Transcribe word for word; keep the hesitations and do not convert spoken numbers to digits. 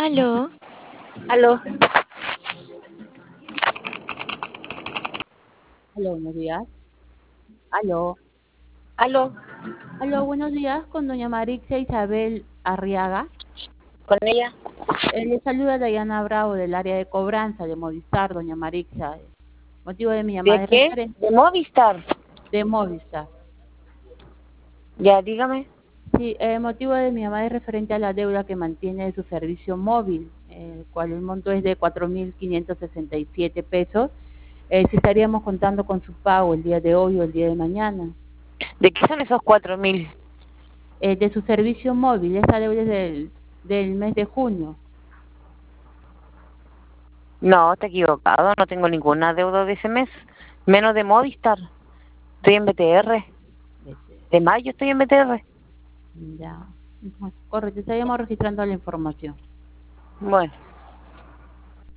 Aló, Aló, Aló, buenos días. Aló, aló, aló, buenos días con doña Marixia Isabel Arriaga. con ella. Eh, le saluda Dayana Bravo del área de cobranza de Movistar, doña Marixia. Motivo de mi ¿De llamada es qué? referente De Movistar. de Movistar. Ya, dígame. Sí, el motivo de mi llamada es referente a la deuda que mantiene de su servicio móvil, eh, el cual el monto es de cuatro mil quinientos sesenta y siete pesos. Eh, si estaríamos contando con su pago el día de hoy o el día de mañana. ¿De qué son esos cuatro mil? Eh, de su servicio móvil, esa deuda es del, del mes de junio. No, está equivocado. No tengo ninguna deuda de ese mes. Menos de Movistar. Estoy en B T R. De mayo estoy en B T R. Ya. Ujú, correcto, estaríamos registrando la información. Bueno.